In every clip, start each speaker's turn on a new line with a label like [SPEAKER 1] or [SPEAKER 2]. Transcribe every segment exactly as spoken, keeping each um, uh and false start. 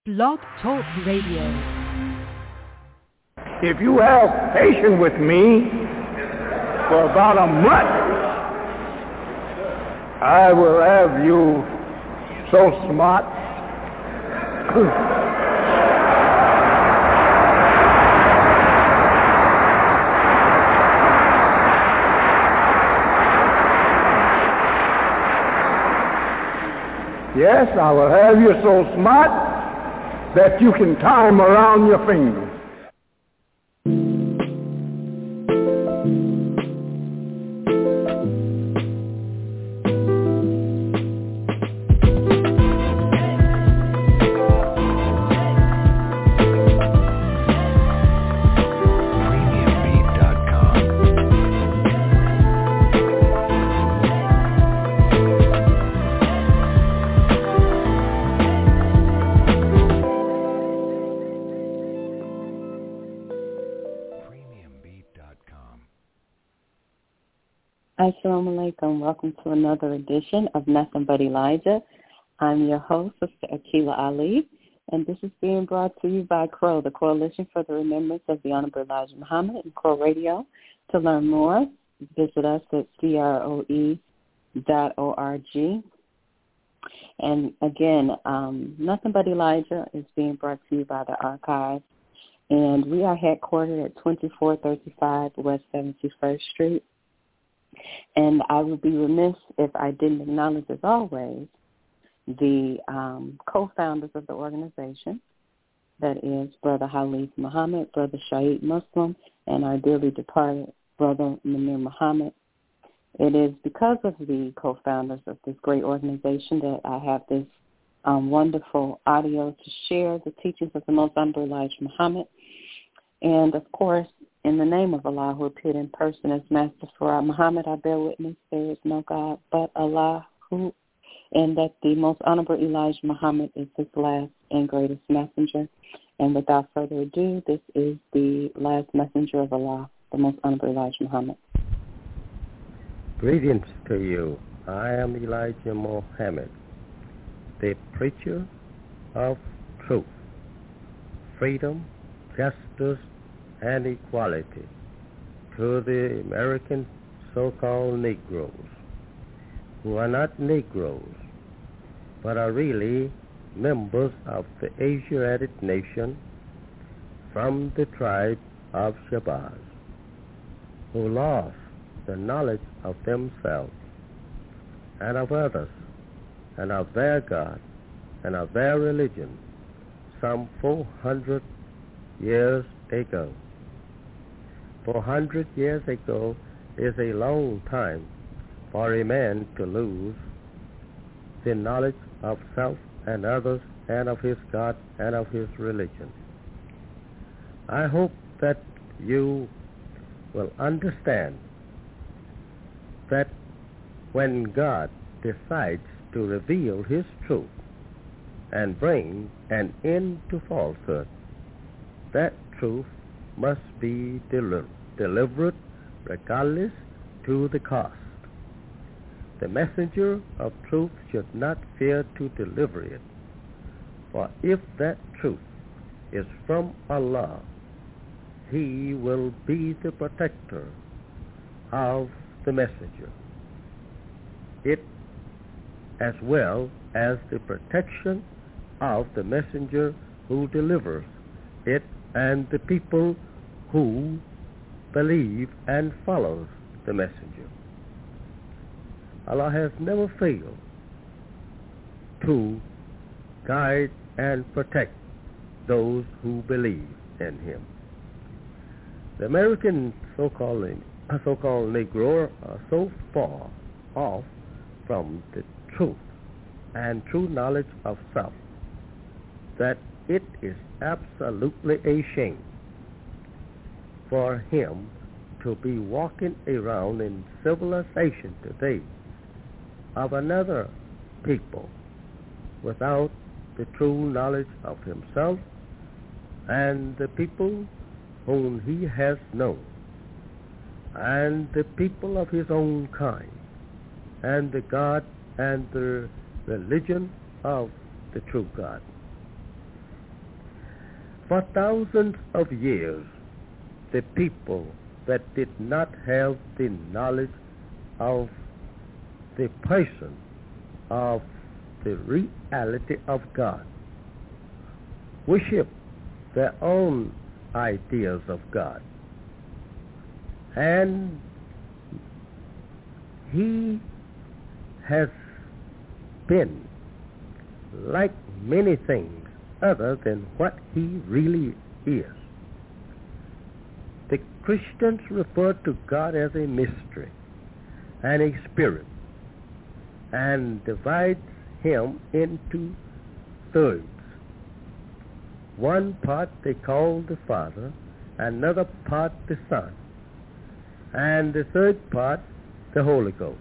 [SPEAKER 1] Blog Talk Radio.
[SPEAKER 2] If you have patience with me for about a month, I will have you so smart. Yes, I will have you so smart that you can tie them around your fingers.
[SPEAKER 3] Assalamu alaikum. Welcome to another edition of Nothing But Elijah. I'm your host, Sister Akila Ali, and this is being brought to you by CROE, the Coalition for the Remembrance of the Honorable Elijah Muhammad, and CROE Radio. To learn more, visit us at C R O E dot org. And again, um, Nothing But Elijah is being brought to you by the Archives, and we are headquartered at twenty-four thirty-five West seventy-first Street. And I would be remiss if I didn't acknowledge, as always, the um, co-founders of the organization, that is Brother Khalif Muhammad, Brother Shaheed Muslim, and our dearly departed Brother Munir Muhammad. It is because of the co-founders of this great organization that I have this um, wonderful audio to share the teachings of the Most Honorable Elijah Muhammad. And, of course, in the name of Allah, who appeared in person as Master Farah Muhammad, I bear witness there is no God but Allah, who, and that the Most Honorable Elijah Muhammad is his last and greatest messenger. And without further ado, this is the last messenger of Allah, the Most Honorable Elijah Muhammad.
[SPEAKER 4] Greetings to you. I am Elijah Muhammad, the preacher of truth, freedom, justice, and equality to the American so-called Negroes, who are not Negroes, but are really members of the Asiatic nation from the tribe of Shabazz, who lost the knowledge of themselves and of others and of their God and of their religion some four hundred years ago. four hundred years ago is a long time for a man to lose the knowledge of self and others and of his God and of his religion. I hope that you will understand that when God decides to reveal his truth and bring an end to falsehood, that truth must be delivered, delivered regardless to the cost. The messenger of truth should not fear to deliver it, for if that truth is from Allah, he will be the protector of the messenger, it as well as the protection of the messenger who delivers it and the people who believe and follows the messenger. Allah has never failed to guide and protect those who believe in him. The American so-called, so-called Negro are so far off from the truth and true knowledge of self that it is absolutely a shame for him to be walking around in civilization today of another people without the true knowledge of himself and the people whom he has known, and the people of his own kind, and the God and the religion of the true God. For thousands of years, the people that did not have the knowledge of the person of the reality of God worship their own ideas of God. And he has been like many things other than what he really is. The Christians refer to God as a mystery and a spirit, and divide him into thirds. One part they call the Father, another part the Son, and the third part the Holy Ghost,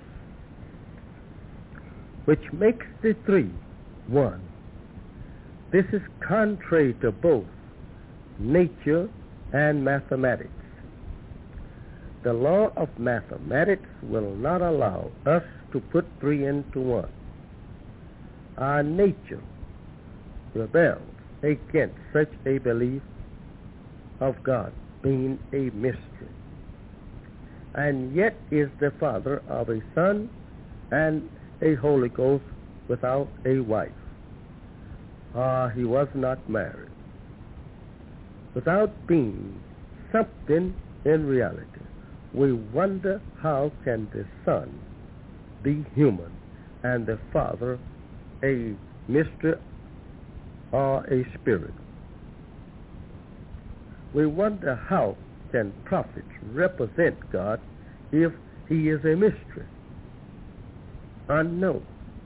[SPEAKER 4] which makes the three one. This is contrary to both nature and mathematics. The law of mathematics will not allow us to put three into one. Our nature rebels against such a belief of God being a mystery, and yet is the father of a Son and a Holy Ghost without a wife. Ah, he was not married. Without being something in reality, we wonder how can the Son be human and the Father a mystery or a spirit. We wonder how can prophets represent God if he is a mystery, unknown.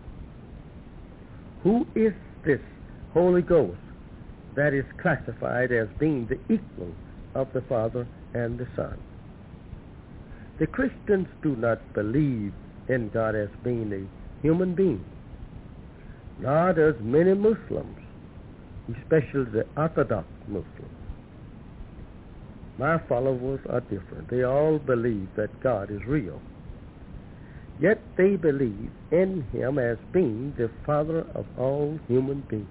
[SPEAKER 4] Who is this Holy Ghost that is classified as being the equal of the Father and the Son? The Christians do not believe in God as being a human being, nor does many Muslims, especially the Orthodox Muslims. My followers are different. They all believe that God is real. Yet they believe in him as being the Father of all human beings.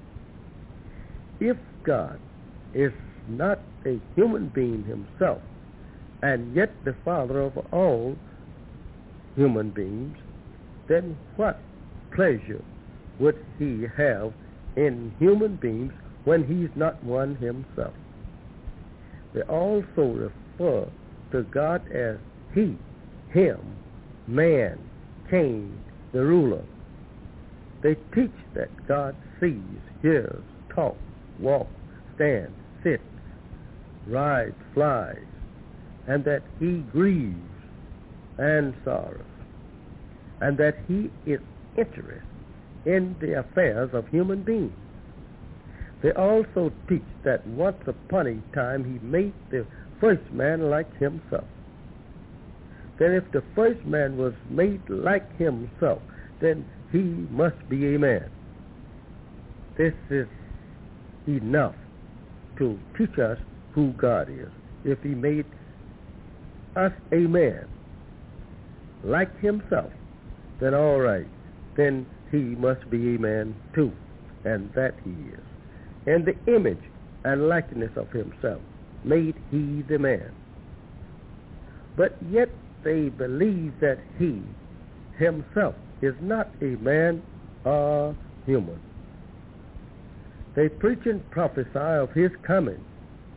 [SPEAKER 4] If God is not a human being himself, and yet the Father of all human beings, then what pleasure would he have in human beings when he's not one himself? They also refer to God as he, him, man, king, the ruler. They teach that God sees, hears, talks, walks, stands, sits, rides, flies, and that he grieves and sorrows, and that he is interested in the affairs of human beings. They also teach that once upon a time he made the first man like himself. Then if the first man was made like himself, then he must be a man. This is enough to teach us who God is. If he made us a man like himself, then all right, then he must be a man too, and that he is. In the image and likeness of himself made he the man. But yet they believe that he himself is not a man or human. They preach and prophesy of his coming,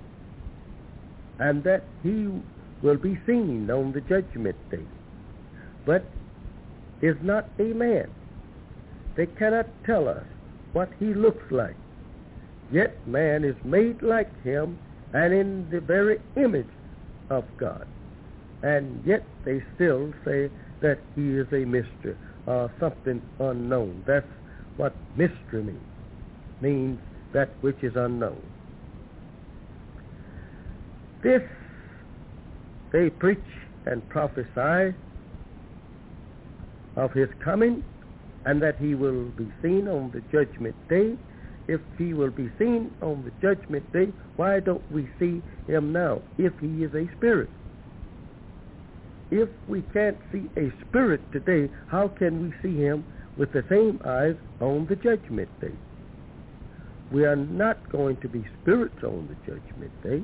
[SPEAKER 4] and that he will be seen on the judgment day, but is not a man. They cannot tell us what he looks like. Yet man is made like him and in the very image of God. And yet they still say that he is a mystery or something unknown. That's what mystery means. Means that which is unknown. This they preach and prophesy of his coming, and that he will be seen on the judgment day. If he will be seen on the judgment day, why don't we see him now if he is a spirit? If we can't see a spirit today, how can we see him with the same eyes on the judgment day? we are not going to be spirits on the judgment day.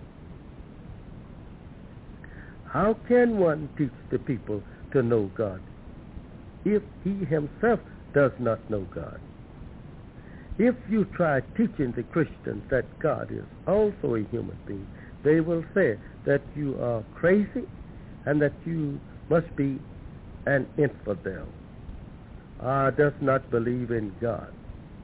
[SPEAKER 4] How can one teach the people to know God if he himself does not know God? If you try teaching the Christians that God is also a human being, they will say that you are crazy and that you must be an infidel, or does not believe in God.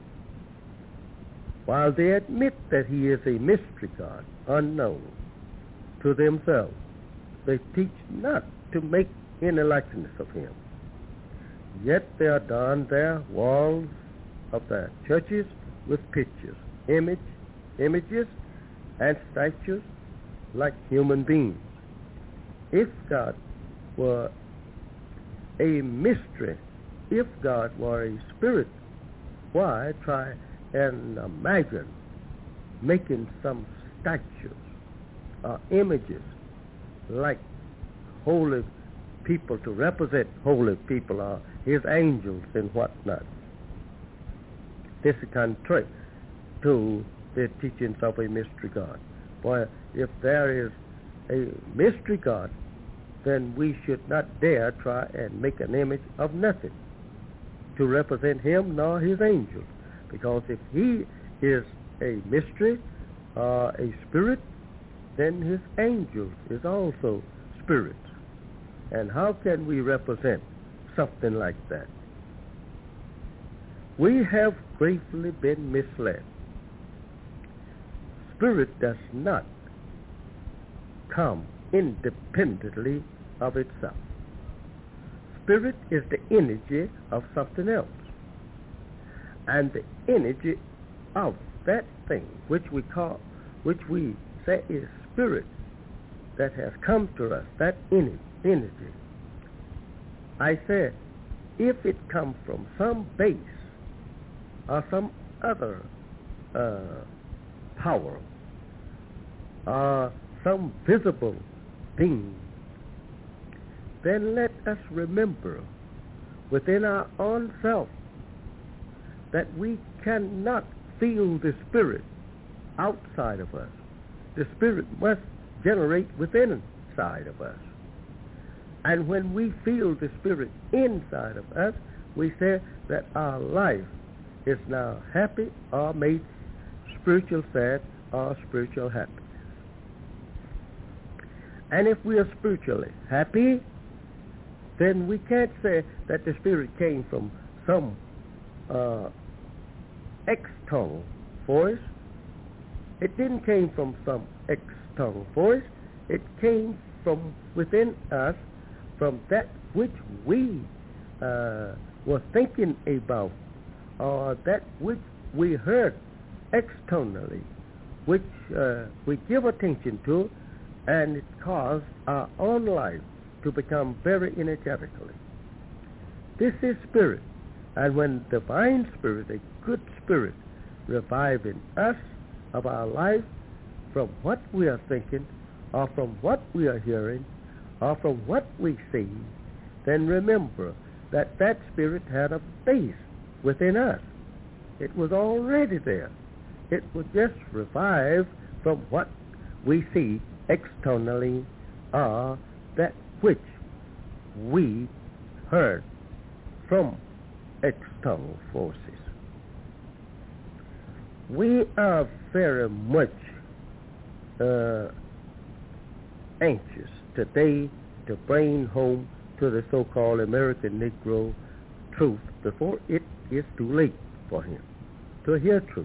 [SPEAKER 4] While they admit that he is a mystery God, unknown to themselves, they teach not to make any likeness of him. Yet they adorn their walls of their churches with pictures, image, images, and statues like human beings. If God were a mystery, if God were a spirit, why try and imagine making some statues or images like holy people to represent holy people or his angels and whatnot? This is contrary to the teachings of a mystery God. For if there is a mystery God, then we should not dare try and make an image of nothing to represent him nor his angels. Because if he is a mystery or a spirit, then his angels is also spirits. And how can we represent something like that? We have gravely been misled. Spirit does not come independently of itself. Spirit is the energy of something else. And the energy of that thing which we call, which we say is spirit, that has come to us, that energy, energy. I said, if it comes from some base or some other uh, power or some visible thing, then let us remember within our own self that we cannot feel the spirit outside of us. The spirit must generate within inside of us. And when we feel the spirit inside of us, we say that our life is now happy or made spiritual sad or spiritual happy. And if we are spiritually happy, then we can't say that the spirit came from some uh, external force. It didn't came from some external force. It came from within us, from that which we uh, were thinking about, or that which we heard externally, which uh, we give attention to, and it caused our own life to become very energetically. This is spirit. And when divine spirit, a good spirit, revive in us of our life from what we are thinking, or from what we are hearing, or from what we see, then remember that that spirit had a base within us. It was already there. It would just revive from what we see externally, or that which we heard from external forces. We are very much uh, anxious today to bring home to the so-called American Negro truth before it is too late for him to hear truth.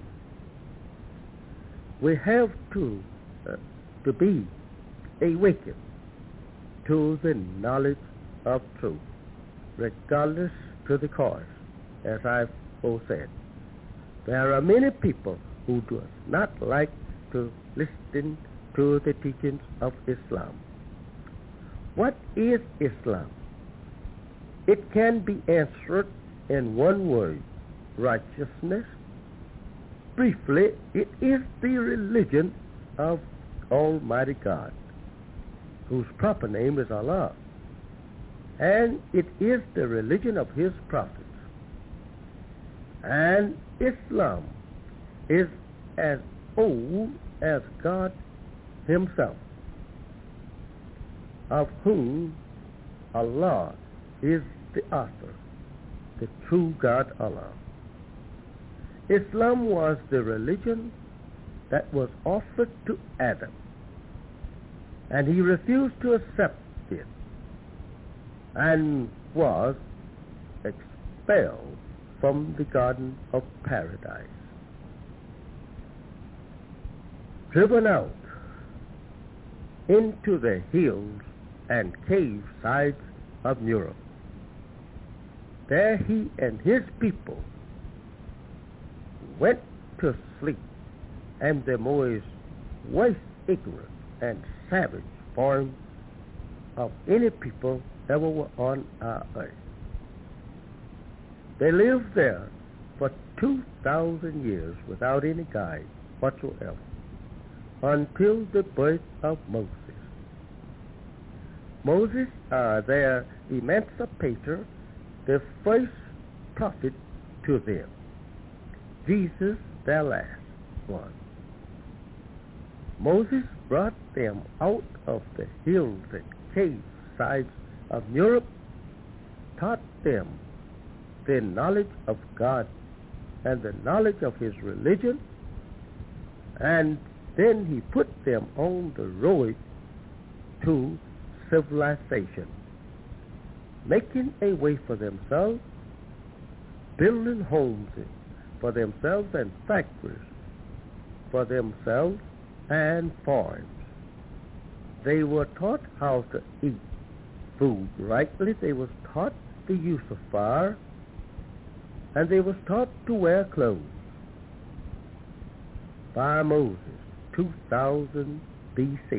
[SPEAKER 4] We have to uh, to be awakened to the knowledge of truth, regardless to the cause, as I've both said. There are many people who do not like to listen to the teachings of Islam. What is Islam? It can be answered in one word: righteousness. Briefly, it is the religion of Almighty God, whose proper name is Allah, and it is the religion of his prophets. And Islam is as old as God himself, of whom Allah is the author, the true God Allah. Islam was the religion that was offered to Adam, and he refused to accept it and was expelled from the Garden of Paradise, driven out into the hills and cave sides of Europe. There he and his people went to sleep, and the most worst ignorant and savage form of any people ever were on our earth. They lived there for two thousand years without any guide whatsoever, until the birth of Moses. Moses, uh, their emancipator, the first prophet to them. Jesus, their last one. Moses brought them out of the hills and cave sides of Europe, taught them the knowledge of God and the knowledge of his religion, and then he put them on the road to civilization, making a way for themselves, building homes for themselves and factories for themselves and farms. They were taught how to eat food rightly. They were taught the use of fire, and they were taught to wear clothes by Moses, two thousand B C.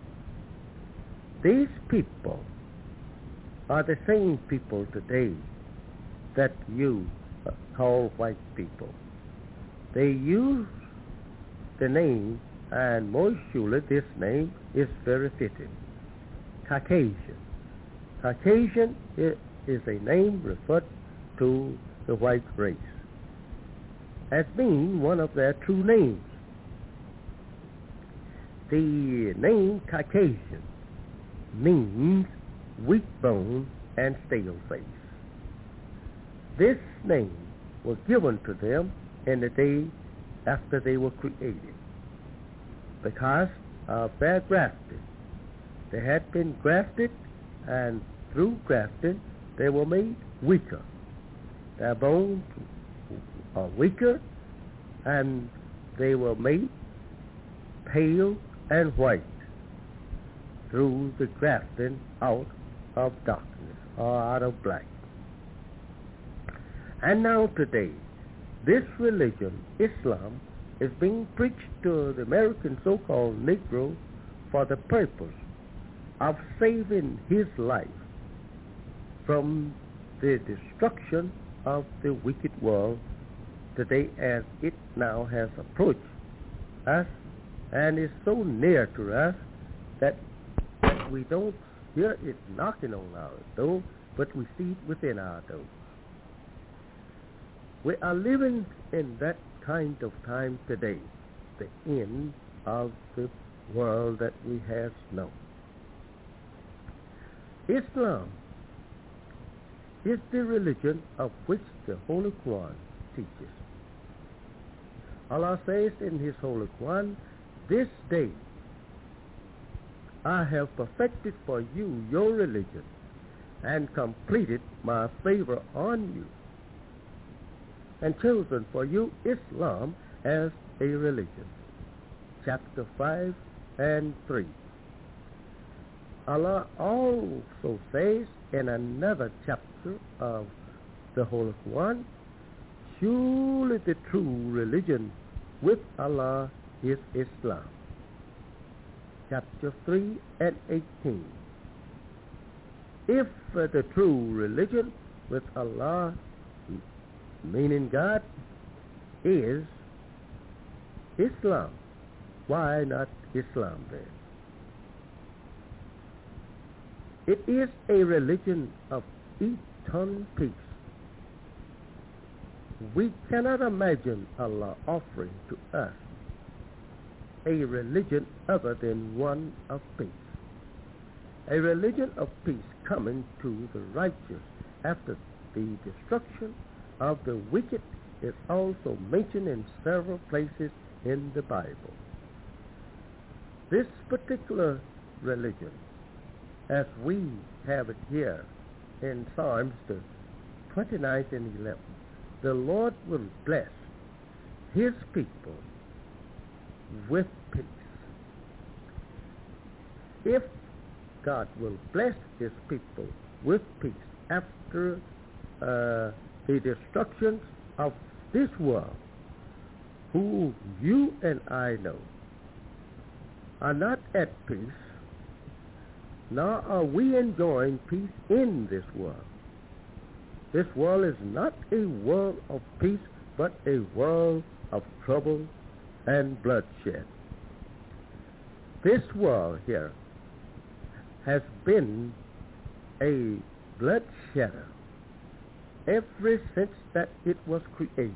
[SPEAKER 4] These people are the same people today that you call white people. They use the name, and most surely this name is very fitting, Caucasian. Caucasian is a name referred to the white race as being one of their true names. The name Caucasian means weak bone and stale face. This name was given to them in the day after they were created because of their grafting. They had been grafted, and through grafting they were made weaker. Their bones are weaker, and they were made pale and white through the grafting out of darkness or out of black. And now today, this religion, Islam, is being preached to the American so-called Negro for the purpose of saving his life from the destruction of the wicked world today, as it now has approached us and is so near to us that we don't hear it knocking on our door, but we see it within our door. We are living in that kind of time today, the end of the world that we have known. Islam is the religion of which the Holy Quran teaches. Allah says in his Holy Quran, "This day I have perfected for you your religion and completed my favor on you, and chosen for you Islam as a religion." Chapter five and three. Allah also says in another chapter of the Holy Quran, "Surely the true religion with Allah is Islam." Chapter three and eighteen. If uh, the true religion with Allah, meaning God, is Islam, why not Islam then? It is a religion of eternal peace. We cannot imagine Allah offering to us a religion other than one of peace. A religion of peace coming to the righteous after the destruction of the wicked is also mentioned in several places in the Bible. This particular religion, as we have it here in Psalms the twenty-ninth and eleventh, the Lord will bless his people with peace. If God will bless his people with peace after uh, the destruction of this world, who you and I know are not at peace, nor are we enjoying peace in this world. This world is not a world of peace, but a world of trouble and bloodshed. This world here has been a bloodshedder ever since that it was created.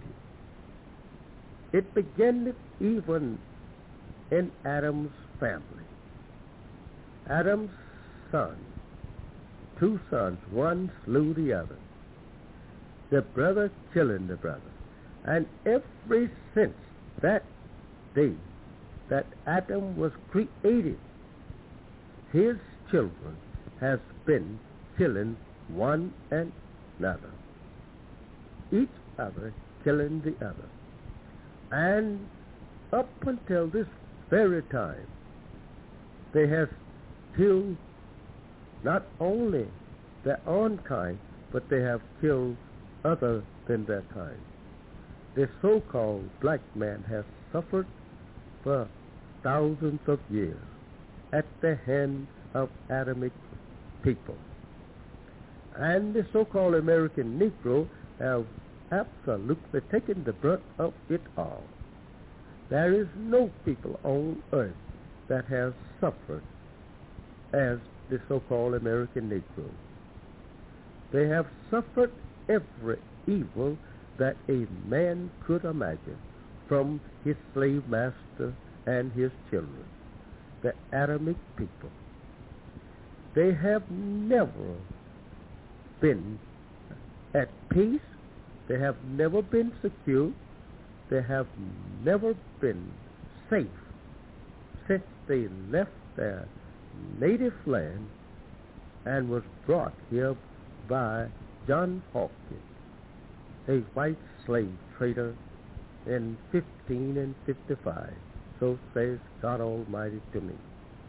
[SPEAKER 4] It began even in Adam's family. Adam's son, two sons, one slew the other, the brother killing the brother. And ever since that day that Adam was created, his children has been killing one another, each other killing the other. And up until this very time, they have killed not only their own kind, but they have killed other than their kind. The so-called black man has suffered for thousands of years at the hand of Adamic people. And the so-called American Negro have absolutely taken the brunt of it all. There is no people on earth that has suffered as the so-called American Negro. They have suffered every evil that a man could imagine from his slave master and his children, the Adamic people. They have never been at peace. They have never been secure. They have never been safe since they left their native land and was brought here by John Hawkins, a white slave trader in fifteen fifty-five. So says God Almighty to me.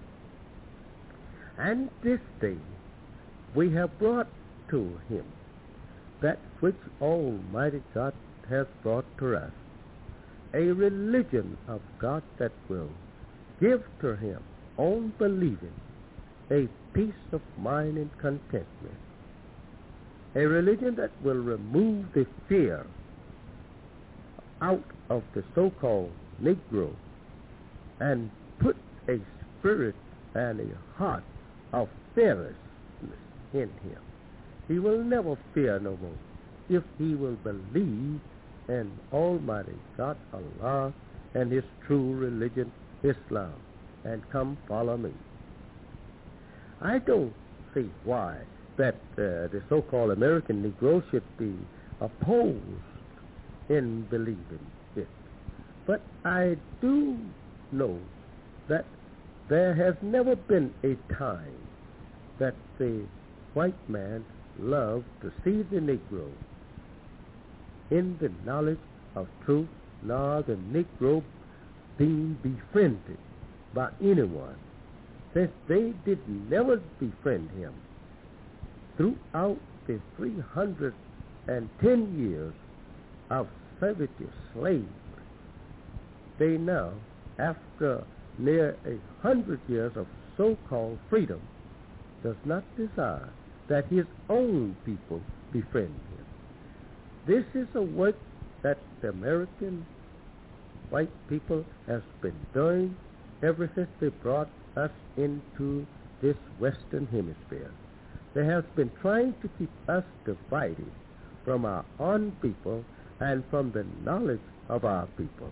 [SPEAKER 4] And this day we have brought to him that which Almighty God has brought to us, a religion of God that will give to him, on believing, a peace of mind and contentment. A religion that will remove the fear out of the so-called Negro and put a spirit and a heart of fearlessness in him. He will never fear no more if he will believe in Almighty God Allah and his true religion, Islam, and come follow me. I don't see why that uh, the so-called American Negro should be opposed in believing it. But I do know that there has never been a time that the white man loved to see the Negro in the knowledge of truth, nor the Negro being befriended by anyone, since they did never befriend him. Throughout the three hundred ten years of servitude, slavery, they now, after near a hundred years of so-called freedom, does not desire that his own people befriend him. This is a work that the American white people has been doing ever since they brought us into this Western Hemisphere. They have been trying to keep us divided from our own people and from the knowledge of our people.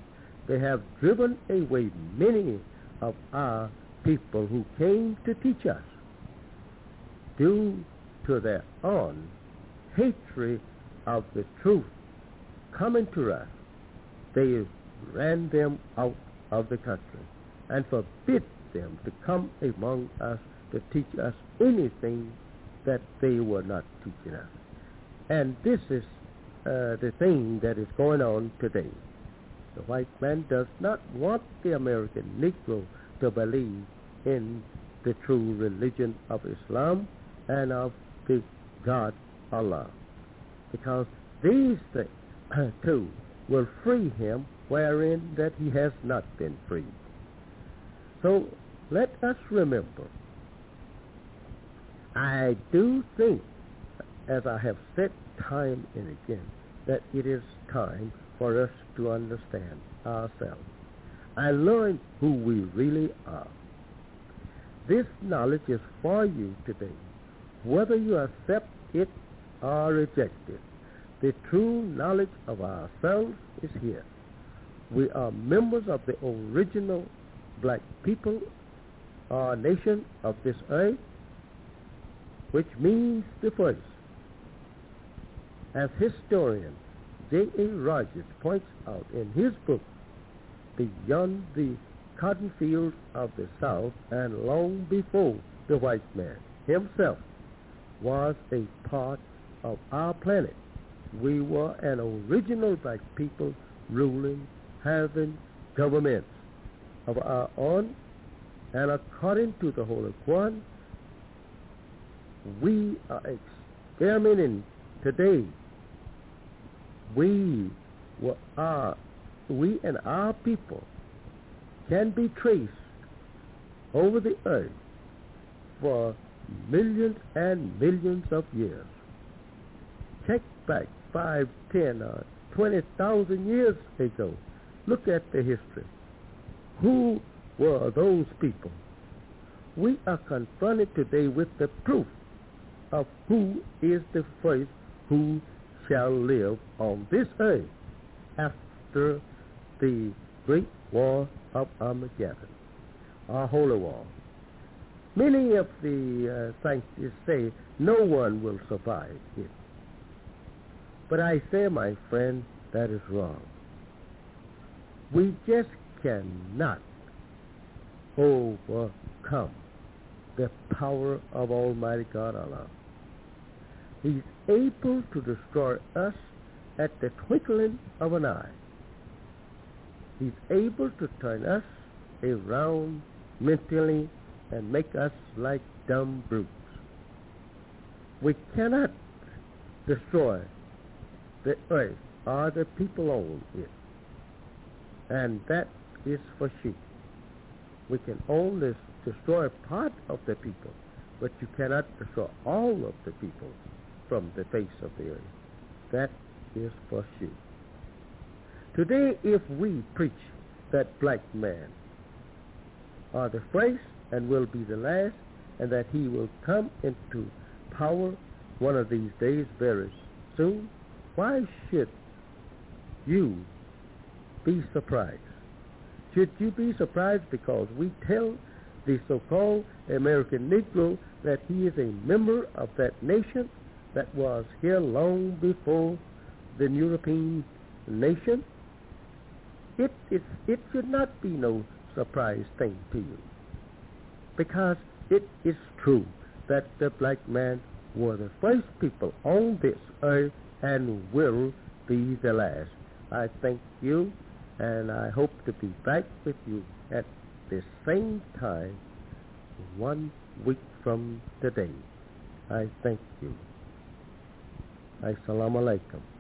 [SPEAKER 4] They have driven away many of our people who came to teach us. Due to their own hatred of the truth coming to us, they ran them out of the country and forbid them to come among us to teach us anything that they were not teaching us. And this is uh, the thing that is going on today. The white man does not want the American Negro to believe in the true religion of Islam and of the God Allah, because these things too will free him wherein that he has not been freed. So let us remember, I do think, as I have said time and again, that it is time for us to understand ourselves and learn who we really are. This knowledge is for you today, whether you accept it or reject it. The true knowledge of ourselves is here. We are members of the original black people or nation of this earth, which means the first. As historian J A Rogers points out in his book, Beyond the Cotton Fields of the South, and long before the white man himself was a part of our planet, we were an original black people ruling, having governments of our own, and according to the Holy Quran, we are experimenting today. We were our, we and our people can be traced over the earth for millions and millions of years. Check back five, ten, or twenty thousand years ago. Look at the history. Who were those people? We are confronted today with the proof of who is the first who shall live on this earth after the great war of Armageddon, our holy war. Many of the uh, scientists say no one will survive it. But I say, my friend, that is wrong. We just cannot overcome the power of Almighty God Allah. He's able to destroy us at the twinkling of an eye. He's able to turn us around mentally and make us like dumb brutes. We cannot destroy the earth or the people on it, and that is for sure. We can only destroy part of the people, but you cannot destroy all of the people from the face of the earth. That is for sure. Today, if we preach that black man are the first and will be the last, and that he will come into power one of these days very soon, why should you be surprised? Should you be surprised because we tell the so-called American Negro that he is a member of that nation that was here long before the European nation? It, it, it should not be no surprise thing to you, because it is true that the black man were the first people on this earth and will be the last. I thank you, and I hope to be back with you at the same time one week from today. I thank you. Assalamu alaikum.